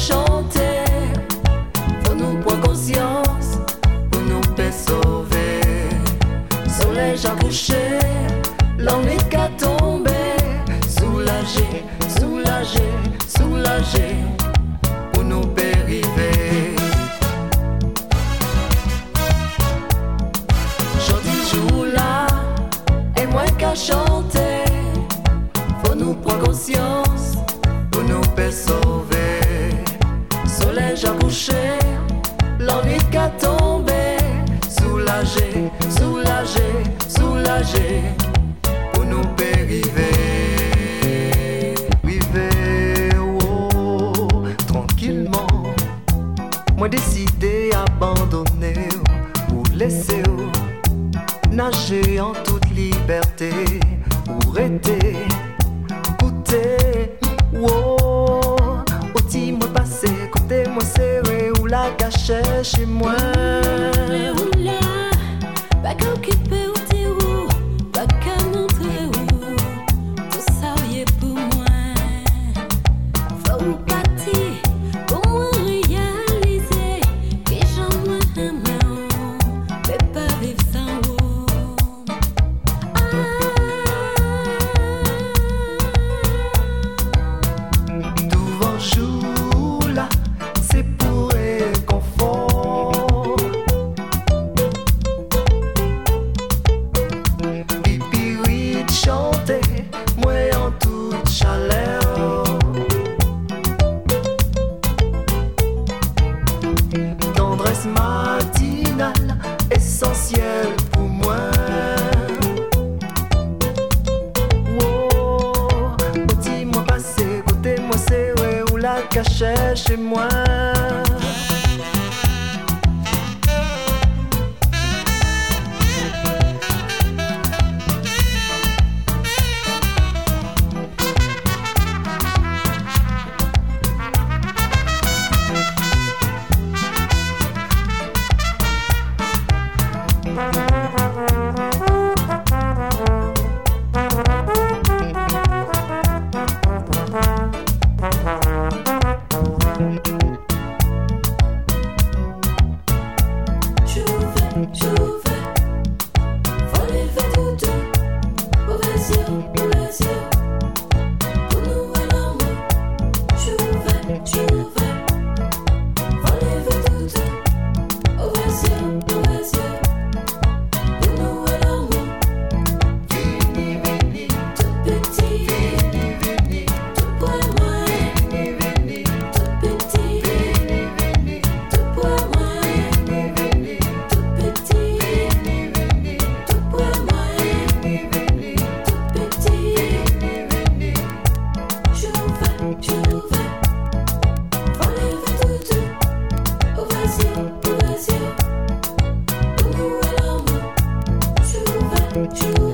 chanter, faut nous prendre conscience, pour nous peut sauver. Soleil à coucher, l'ennui qu'à tomber, soulager, soulager, soulager, pour nous périver. Jodi jour là, et moi qu'à chanter, faut nous prendre conscience, pour nous peut sauver. Soleil à coucher, l'ennui qu'à tomber, soulager, soulager, soulager, pour nous périver. River, oh, tranquillement, moi décidé abandonner ou laisser nager en toute liberté, pour être, goûter, oh, au-ti moi passé, côté moi serré ou la cachée chez moi. Pas qu'à occuper ou t'es où, pas qu'à montrer où, tout ça y est pour moi. Faut me partir, pour moi réaliser, que j'en ai un mais pas vivre sans vous. Devant jour là, c'est pour réconfort. Pipi de chanter, moi en toute chaleur. Tendresse matinale, essentielle pour moi. Oh, dis-moi passer, côté moi serré ou la cachée chez moi. You